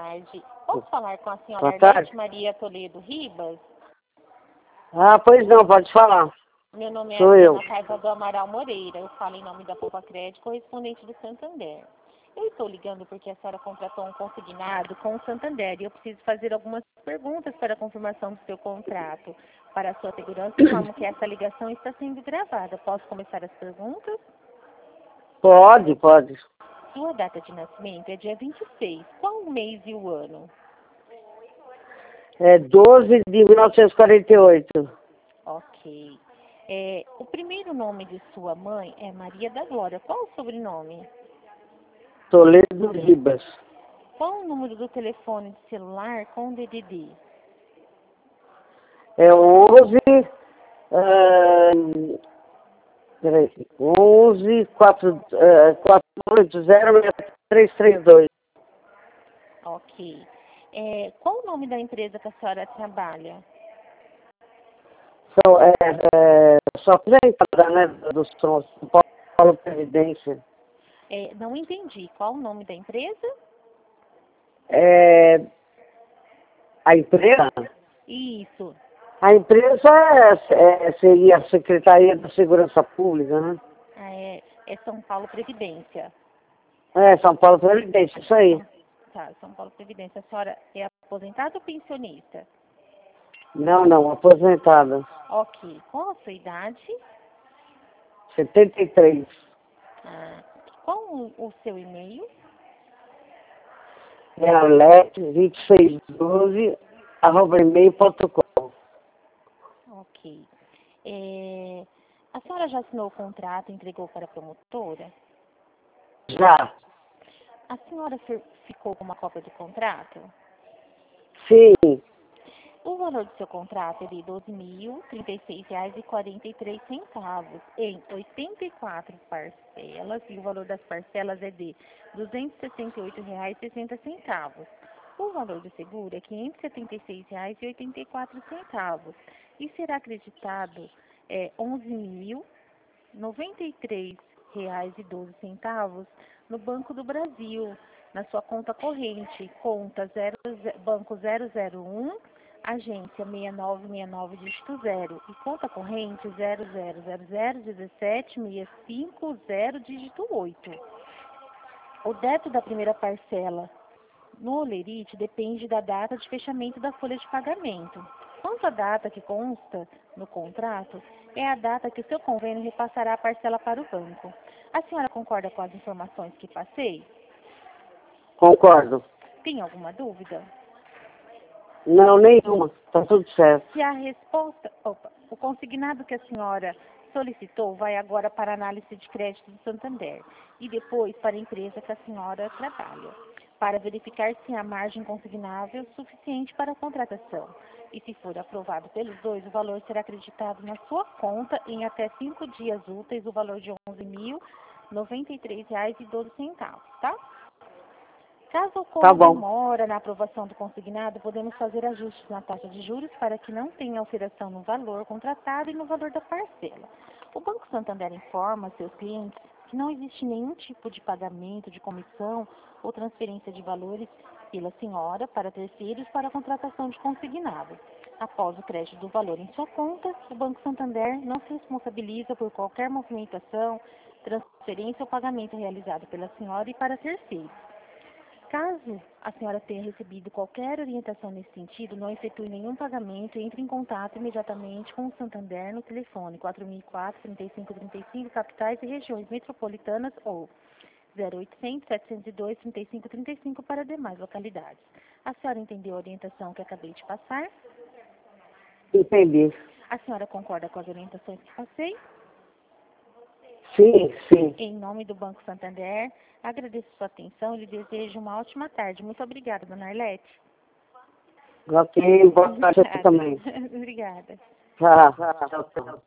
tarde. Posso falar com a senhora Boa tarde. Arlete Maria Toledo Ribas? Ah, pois não, pode falar. Meu nome é Sou eu. Adriana Paiva do Amaral Moreira. Eu falo em nome da Poupa Crédito, correspondente do Santander. Eu estou ligando porque a senhora contratou um consignado com o Santander e eu preciso fazer algumas perguntas para a confirmação do seu contrato. Para a sua segurança, informo que essa ligação está sendo gravada. Posso começar as perguntas? Pode. Sua data de nascimento é dia 26. Qual o mês e o ano? É 12 de 1948. Ok. O primeiro nome de sua mãe é Maria da Glória. Qual o sobrenome? Toledo Ribas. Qual o número do telefone de celular com DDD? É 11, peraí, 11 480 332. Ok. Qual o nome da empresa que a senhora trabalha? Só apresentada, né, do São Paulo Previdência. Não entendi. Qual o nome da empresa? É, a empresa? Isso. A empresa seria a Secretaria da Segurança Pública, né? É São Paulo Previdência. São Paulo Previdência, isso aí. Tá, São Paulo Previdência. A senhora é aposentada ou pensionista? Não, aposentada. Ok. Qual a sua idade? 73. Qual o seu e-mail? É alete2612@email.com. Ok. A senhora já assinou o contrato e entregou para a promotora? Já. A senhora ficou com uma cópia do contrato? Sim. O valor do seu contrato é de R$ 12.036,43 em 84 parcelas e o valor das parcelas é de R$ 268,60. O valor do seguro é R$ 576,84 e será acreditado R$ 11.093,12 no Banco do Brasil, na sua conta corrente, Banco 001, agência 6969, dígito 0, e conta corrente 00001765, dígito 8. O débito da primeira parcela no Olerite depende da data de fechamento da folha de pagamento. Quanto à data que consta no contrato, é a data que o seu convênio repassará a parcela para o banco. A senhora concorda com as informações que passei? Concordo. Tem alguma dúvida? Não, nenhuma. Tá tudo certo. Se a resposta, o consignado que a senhora solicitou vai agora para a análise de crédito do Santander e depois para a empresa que a senhora trabalha, para verificar se há margem consignável suficiente para a contratação. E se for aprovado pelos dois, o valor será acreditado na sua conta em até 5 dias úteis, o valor de R$ 11.093,12, tá? Caso ocorra Tá bom. demora na aprovação do consignado, podemos fazer ajustes na taxa de juros para que não tenha alteração no valor contratado e no valor da parcela. O Banco Santander informa seus clientes que não existe nenhum tipo de pagamento de comissão ou transferência de valores pela senhora para terceiros para a contratação de consignado. Após o crédito do valor em sua conta, o Banco Santander não se responsabiliza por qualquer movimentação, transferência ou pagamento realizado pela senhora e para terceiros. Caso a senhora tenha recebido qualquer orientação nesse sentido, não efetue nenhum pagamento e entre em contato imediatamente com o Santander no telefone 4004-3535, capitais e regiões metropolitanas ou 0800-702-3535 para demais localidades. A senhora entendeu a orientação que acabei de passar? Entendi. A senhora concorda com as orientações que passei? Sim. Em nome do Banco Santander, agradeço sua atenção e lhe desejo uma ótima tarde. Muito obrigada, dona Arlete. Ok, boa tarde também. Obrigada. Tchau.